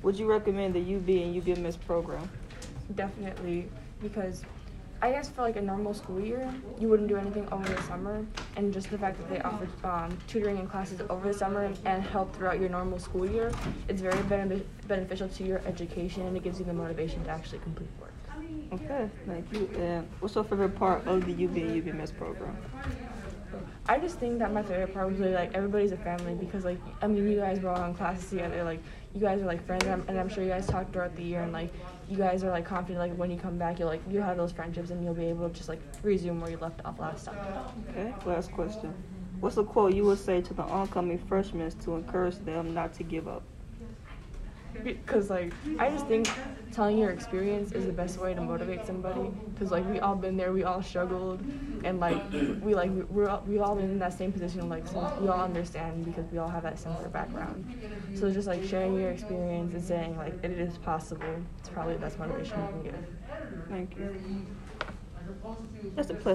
Would you recommend the UB and UBMS program? Definitely, because I guess for like a normal school year, you wouldn't do anything over the summer, and just the fact that they offer tutoring and classes over the summer and help throughout your normal school year, it's very beneficial to your education, and it gives you the motivation to actually complete work. Okay, thank you. And what's your favorite part of the UB and UBMS program? I just think that my favorite part was really like everybody's a family, because like I mean you guys were all in classes together, like you guys are like friends, and I'm sure you guys talk throughout the year, and like you guys are like confident like when you come back you have those friendships and you'll be able to just like resume where you left off last time. Okay, last question. What's a quote you would say to the oncoming freshmen to encourage them not to give up? Because like I just think telling your experience is the best way to motivate somebody, because like we all been there, we all struggled, and like we all been in that same position, like so we all understand because we all have that similar background. So just like sharing your experience and saying like it is possible, it's probably the best motivation you can give. Thank you. That's a pleasure.